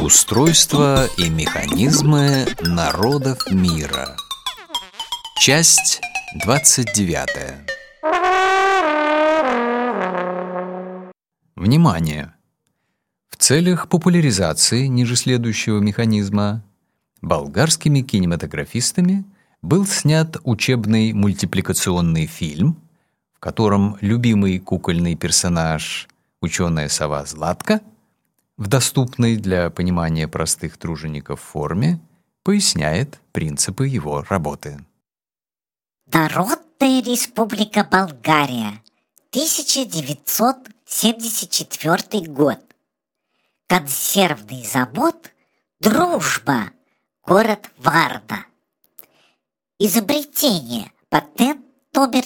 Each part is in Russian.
Устройство и механизмы народов мира. Часть 29. Внимание! В целях популяризации ниже следующего механизма болгарскими кинематографистами был снят учебный мультипликационный фильм, в котором любимый кукольный персонаж ученая сова Златка в доступной для понимания простых тружеников форме поясняет принципы его работы. Народная Республика Болгария, 1974 год. Консервный завод «Дружба», город Варна. Изобретение, патент номер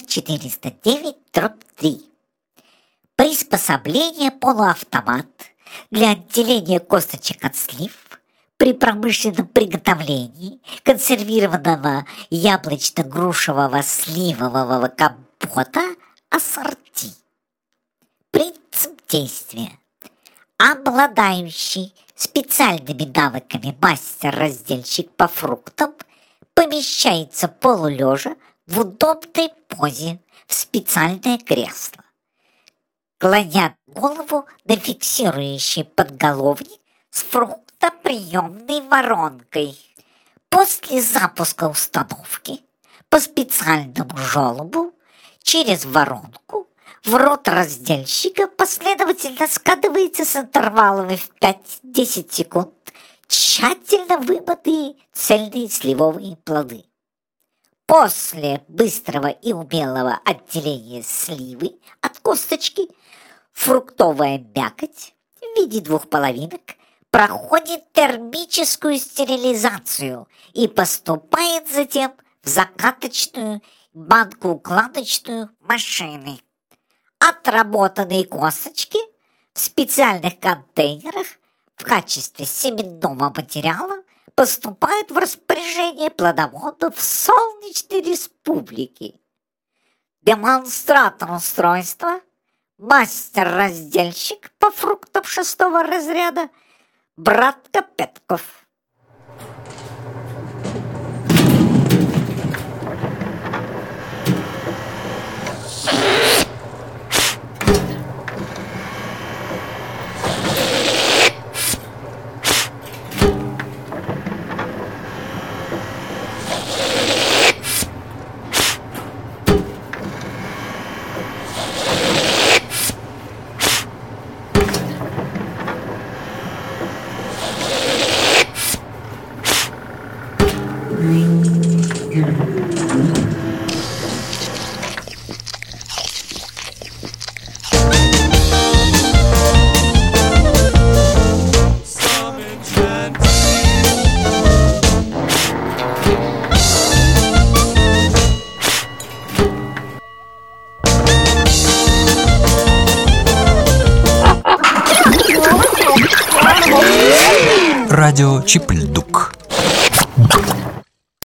409/3. Приспособление полуавтомат для отделения косточек от слив при промышленном приготовлении консервированного яблочно-грушевого сливового компота ассорти. Принцип действия. Обладающий специальными навыками мастер-разделщик по фруктам помещается полулежа в удобной позе в специальное кресло. Клонят голову на фиксирующий подголовник с фруктоприемной воронкой. После запуска установки по специальному желобу через воронку в рот разделщика последовательно скатывается с интервалами в 5-10 секунд тщательно вымытые цельные сливовые плоды. После быстрого и умелого отделения сливы от косточки фруктовая мякоть в виде двух половинок проходит термическую стерилизацию и поступает затем в закаточную банку-укладочную машины. Отработанные косточки в специальных контейнерах в качестве семенного материала поступают в распоряжение плодоводов Солнечной Республики. Демонстратор устройства, мастер-разделщик по фруктам 6-го разряда Братко Петков. Радио Чипльдук.